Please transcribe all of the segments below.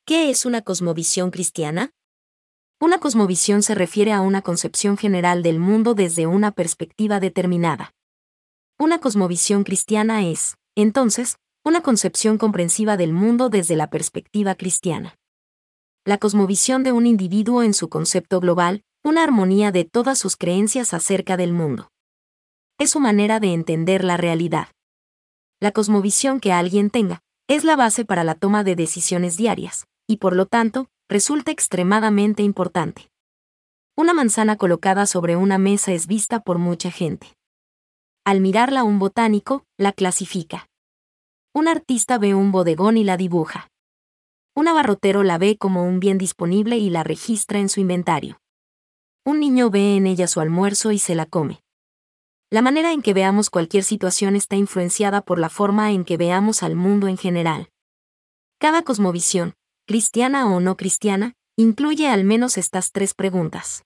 ¿Qué es una cosmovisión cristiana? Una cosmovisión se refiere a una concepción general del mundo desde una perspectiva determinada. Una cosmovisión cristiana es, entonces, una concepción comprensiva del mundo desde la perspectiva cristiana. La cosmovisión de un individuo en su concepto global, una armonía de todas sus creencias acerca del mundo. Es su manera de entender la realidad. La cosmovisión que alguien tenga es la base para la toma de decisiones diarias, y por lo tanto, resulta extremadamente importante. Una manzana colocada sobre una mesa es vista por mucha gente. Al mirarla un botánico, la clasifica. Un artista ve un bodegón y la dibuja. Un abarrotero la ve como un bien disponible y la registra en su inventario. Un niño ve en ella su almuerzo y se la come. La manera en que veamos cualquier situación está influenciada por la forma en que veamos al mundo en general. Cada cosmovisión, cristiana o no cristiana, incluye al menos estas tres preguntas.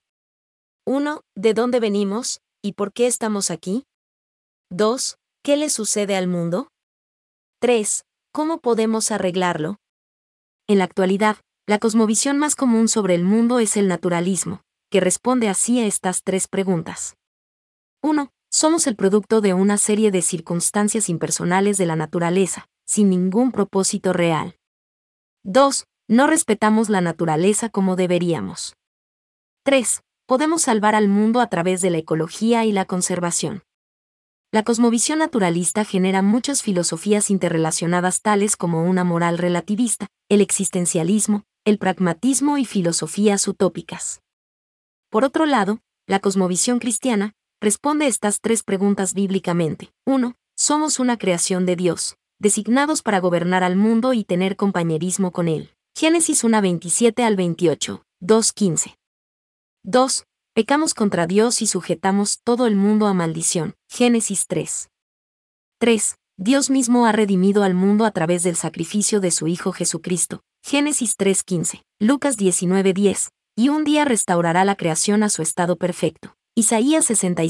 1. ¿De dónde venimos y por qué estamos aquí? 2. ¿Qué le sucede al mundo? 3. ¿Cómo podemos arreglarlo? En la actualidad, la cosmovisión más común sobre el mundo es el naturalismo, que responde así a estas tres preguntas. 1. Somos el producto de una serie de circunstancias impersonales de la naturaleza, sin ningún propósito real. 2. No respetamos la naturaleza como deberíamos. 3. Podemos salvar al mundo a través de la ecología y la conservación. La cosmovisión naturalista genera muchas filosofías interrelacionadas tales como una moral relativista, el existencialismo, el pragmatismo y filosofías utópicas. Por otro lado, la cosmovisión cristiana responde estas tres preguntas bíblicamente. 1. Somos una creación de Dios, designados para gobernar al mundo y tener compañerismo con Él. Génesis 1:27 al 28, 2:15. 2. Pecamos contra Dios y sujetamos todo el mundo a maldición. Génesis 3. 3. Dios mismo ha redimido al mundo a través del sacrificio de su Hijo Jesucristo. Génesis 3:15. Lucas 19:10. Y un día restaurará la creación a su estado perfecto. Isaías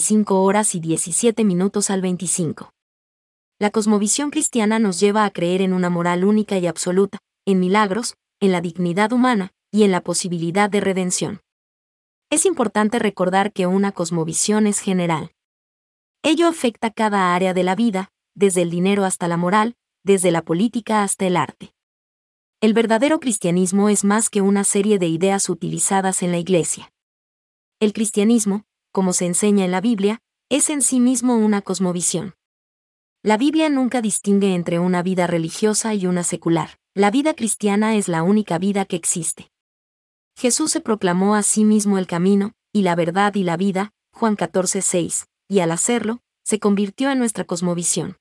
65:17 al 25. La cosmovisión cristiana nos lleva a creer en una moral única y absoluta, en milagros, en la dignidad humana y en la posibilidad de redención. Es importante recordar que una cosmovisión es general. Ello afecta cada área de la vida, desde el dinero hasta la moral, desde la política hasta el arte. El verdadero cristianismo es más que una serie de ideas utilizadas en la Iglesia. El cristianismo, como se enseña en la Biblia, es en sí mismo una cosmovisión. La Biblia nunca distingue entre una vida religiosa y una secular. La vida cristiana es la única vida que existe. Jesús se proclamó a sí mismo el camino, y la verdad y la vida, Juan 14:6, y al hacerlo, se convirtió en nuestra cosmovisión.